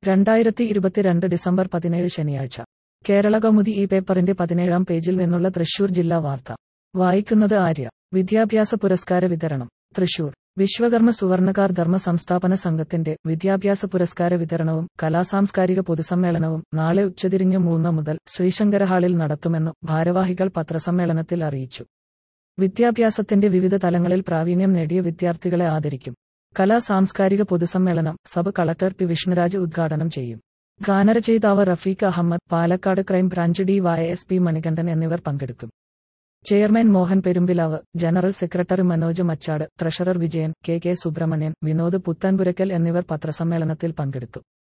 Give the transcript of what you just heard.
2022 December 17 ശനിയാഴ്ച. കേരളകൗമുദി ഈ പേപ്പറിന്റെ 17-ാം പേജിൽ നിന്നുള്ള തൃശൂർ ജില്ലാ വാർത്ത. വായിക്കുന്നത് ആര്യ. വിദ്യാഭ്യാസ പുരസ്കാര വിതരണം. തൃശൂർ. വിശ്വകർമ്മ സുവർണകാർ ധർമ്മ സംസ്ഥാപന സംഘത്തിന്റെ വിദ്യാഭ്യാസ പുരസ്കാര വിതരണവും കലാസാംസ്കാരിക പൊതുസമ്മേളനവും നാളെ ഉച്ചതിരിഞ്ഞ് 3 മുതൽ ശ്രീശങ്കര ഹാളിൽ നടത്തുമെന്ന് ഭാരവാഹികൾ പത്രസമ്മേളനത്തിൽ അറിയിച്ചു. വിദ്യാഭ്യാസത്തിന്റെ വിവിധ തലങ്ങളിൽ പ്രാവീണ്യം നേടിയ വിദ്യാർത്ഥികളെ ആദരിക്കും. കലാസാംസ്കാരിക പൊതുസമ്മേളനം സബ് കളക്ടർ പി വിഷ്ണുരാജ് ഉദ്ഘാടനം ചെയ്യും. ഗാനരചയിതാവ് Rafeeq Ahmed, Palakkad crime branch DYSP Manikandan എന്നിവർ പങ്കെടുക്കും. Chairman Mohan Perumpilavu, general secretary Manoj Machad, treasurer Vijayan, KK Subrahmanian, Vinod Puthanpurakkal എന്നിവർ പത്രസമ്മേളനത്തിൽ പങ്കെടുത്തു.